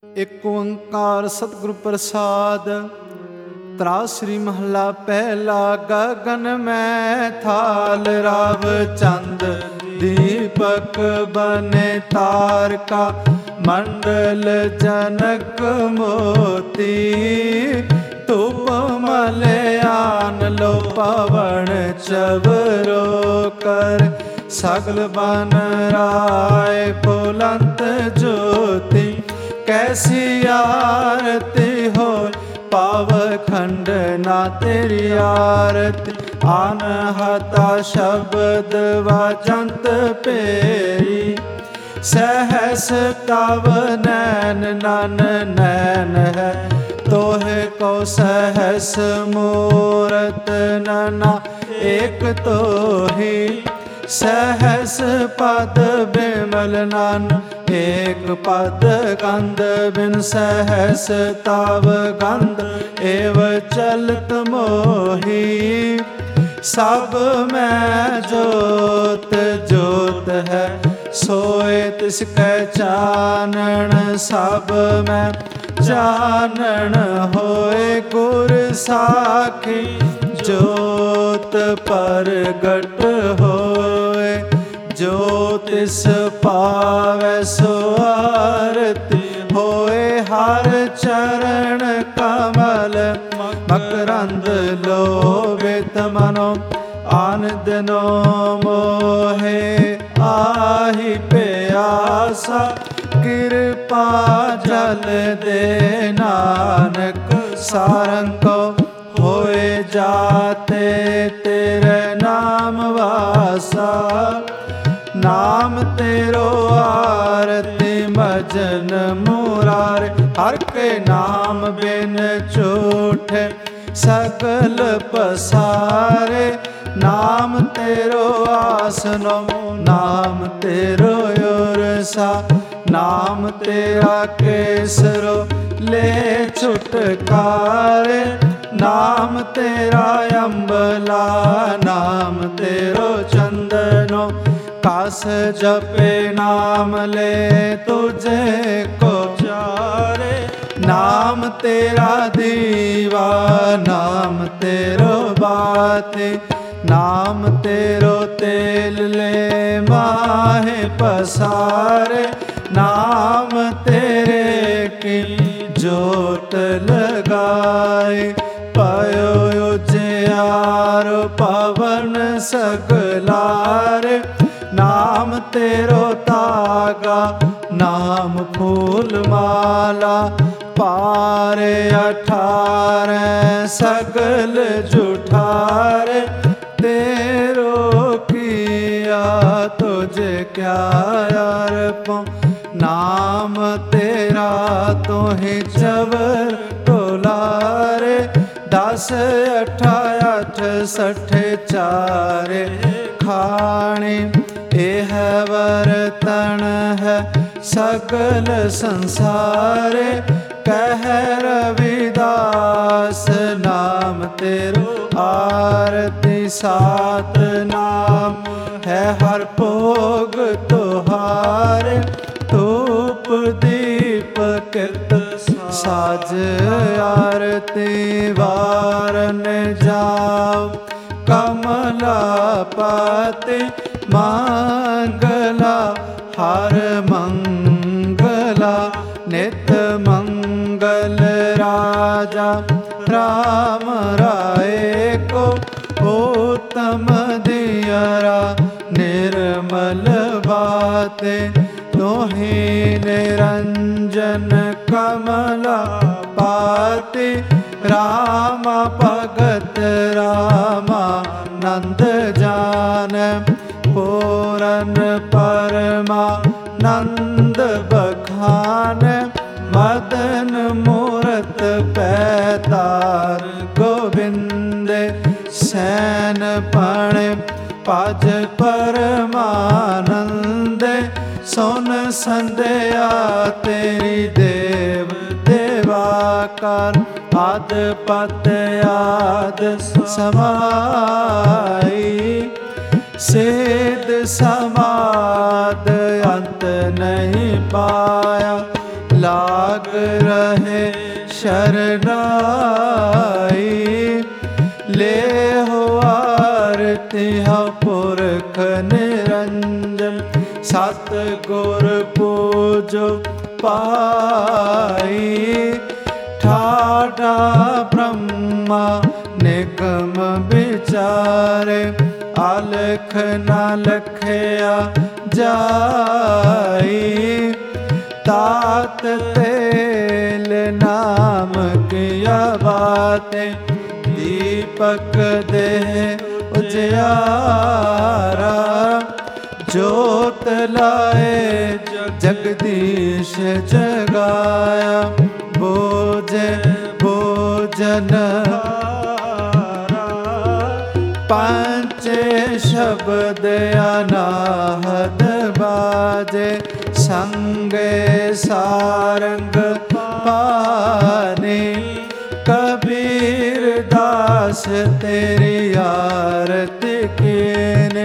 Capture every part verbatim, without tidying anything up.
ਇੱਕ ਓੰਕਾਰ ਸਤਿਗੁਰ ਪ੍ਰਸਾਦ। ਤਰਾਸਰੀ ਮਹੱਲਾ ਪਹਿਲਾ। ਗਗਨ ਮੈਂ ਥਾਲ ਰਵ ਚੰਦ ਦੀਪਕ ਬਨੇ ਤਾਰਕਾ ਮੰਡਲ ਜਨਕ ਮੋਤੀ ਧੂਪ ਮਲਿਆਨ ਲੋ ਪਵਨ ਚਵਰੋ ਕਰ ਸਗਲ ਬਨ ਰਾਏ ਬੁਲੰਦ ਜੋਤੀ कैसी आरती हो पावखंड ना तेरी आरती अनहता शब्द वजंत पेरी सहस तव नैन नन नैन है तोहे को सहस मूरत नना एक तो ही सहस पद बिमल नन एक पद गंध बिन सहस तव गंध एव चलत मोही सब में जोत जोत है सोए तिसकै चानन सब में जानन होए गुर साखी जोत परगट होए जो तिस पावै सो आरती होए हर चरण कमल मकरंद लोभित मनो आनंदनो मोहे आहि प्यासा कृपा जल दे नानक सारंग होए जाते तेरे नाम वासा नाम तेरो आरती भजन मुरारे हर के नाम बिन झूठे सकल पसारे नाम तेरो आसनो नाम तेरो उरसा नाम तेरा केसरो ले छुटकारे नाम तेरा अम्बला नाम तेरो चंदनो कास जपे नाम ले तुझे को चारे नाम तेरा दीवा नाम तेरो बाते नाम तेरो तेल ले माहे पसारे नाम तेरे की जोत लगाए पायो उजियार पवन सगलारे नाम तेरो तागा नाम फूल माला पारे अठारे सगल जुठारे तेरो किया तुझे क्या अर्पो नाम तेरा तोहि चवर टोलारे दस अठा अठ सठ चारे खाने एह वर्तन है सगल संसारे कह रविदास नाम तेरो आरती सात नाम है हर भोग तुहारे धूप दीप कित साज आरती वारन जाओ कमला पाते मंगला हर मंगला नित मंगल राजा राम राय को उत्तम दियरा निर्मल बाते तोहि निरंजन कमला पाते राम भगत रामा नंद जान पूरन परमा नंद बखान मदन मूरत पैतार गोविंद सैन पण पज परमानंद सुन संध्या तेरी देव देवाकार आद पत आद समाई सेद समाद अंत नहीं पाया लाग रहे शरनाई। ले हो आरती पुरख निरंजन सतगुर पूजो पाई। ठाठा ब्रह्मा निगम विचारे अलख न लखया जाई। तात तेल नाम किया बातें दीपक दे उजियारा। जोत लाए जगदीश जगाया बोझे भोजन पंचे शब्द अनाहद बाजे संगे सारंग पानी। कबीर दास तेरी आरती कीने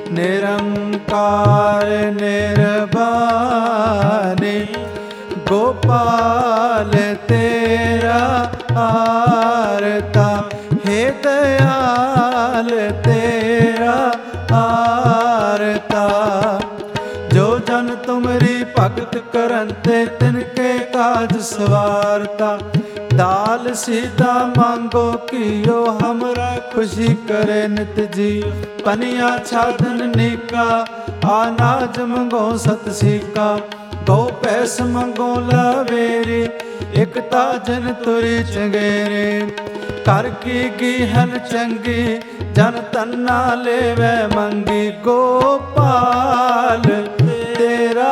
निरंकार निर्वाणी। गोपाल तेरा आरता हे दयाल तेरा आरता। जो जन तुमरी भगत करते तिनके काज सवारता। दाल सीधा मांगो कियो हमरा खुशी करे नित जी। पनिया छादन नीका अनाज मंगो सत सीका। गौ पैस मंगो लवेरी एकता जन तुरी चंगेरे। कर की गीहन चंगी जन तन्ना लेवे मंगी। गोपाल तेरा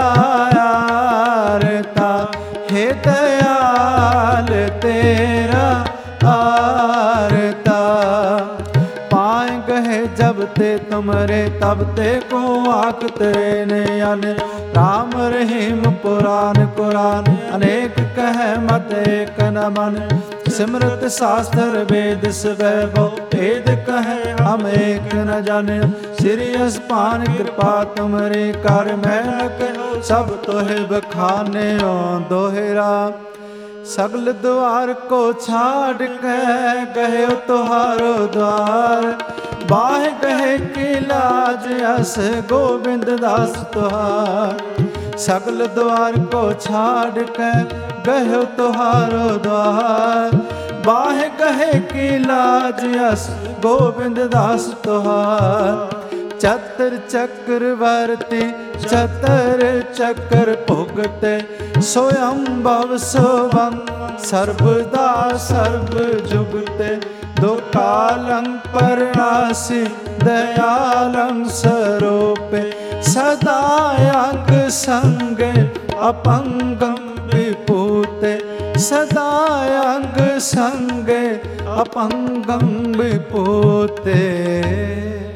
आरता हे दयाल तेरा आरता। पाए गहे जब ते तुमरे तब ते को आखत ने अन। राम रहीम पुराण कुरान अनेक कह मत एक न मन। सिमरत शास्त्र वेद वैभव भेद कहे हम एक न जाने। श्री अस्पान कृपा तुमरे कर मैं न कहो सब तोहे बखाने ओ दोहरा। सगल द्वार को छाड़ के गहे तुहारो द्वार। बाह कहे की लाज अस गोविंद दास तुहार। सगल द्वार को छाड़ के गहे तुहारो द्वार। बाह कहे की लाज अस गोविंद दास तुहार। चतर चक्रवर्ती चतर चक्र भुगते स्वयं भव सुभं सर्वदा सर्व जुगते। दो कालं परनासी दयालं स्वरूपे। सदा अंग संग अपंगं विभूते। सदा अंग संग अपंगं विभूते।